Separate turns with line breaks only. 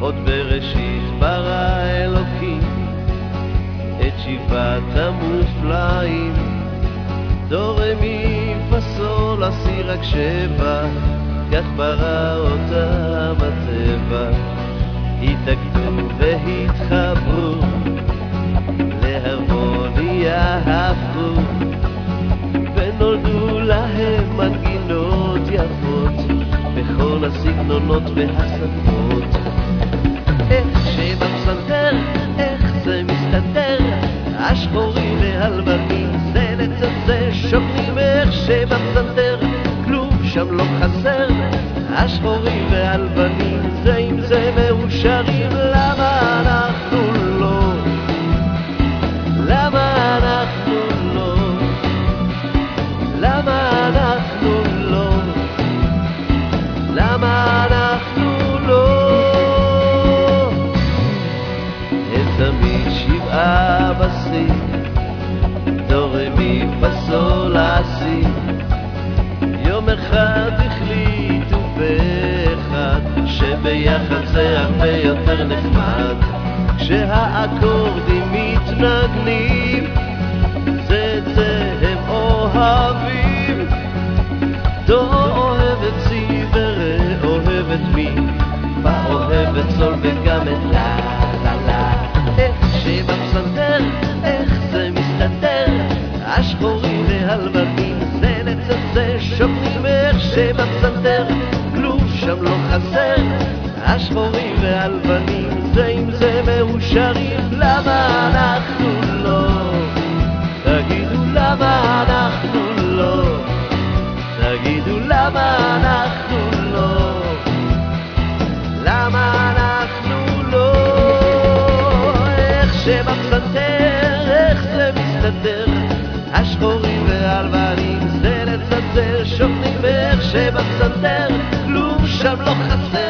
עוד בראשית ברא אלוקים את שבעת המופלאים, דו רה מי פה סול לה סי רק שבע, כך ברא אותם הטבע. התאגדו והתחברו, להרמוניה הפכו, ונולדו להם מנגינות יפות בכל הסגנונות והשפות. איך שבפסנתר, איך זה מסתדר, השחורים והלבנים זה לצד זה שוכנים. איך שבפסנתר כלום שם לא חסר, השחורים והלבנים זה עם זה מאושרים. למה אנחנו לא? למה אנחנו לא? למה אנחנו לא? למה אנחנו לא? הם תמיד שבעה בסי, דו רה מי פה סול לה סי. יום אחד החליטו באחד שביחד זה הרבה יותר נחמד, כשהאקורדים מתנגנים זה את זה הם אוהבים. דו אוהב את סי ורה אוהב את מי, פה אוהב את סול וגם את לה לה לה. איך שבפסנתר, איך זה מסתדר, השחורים והלבנים זה לצד זה שוכנים. איך שבפסנתר כלום שם לא חסר, השחורים והלבנים זה עם זה מאושרים. למה אנחנו לא? תגידו למה אנחנו לא? תגידו למה אנחנו לא? למה אנחנו לא? איך שבפסנתר, איך זה מסתדר, השחורים והלבנים זה לצד זה שוכנים. איך שבפסנתר כלום שם לא חסר,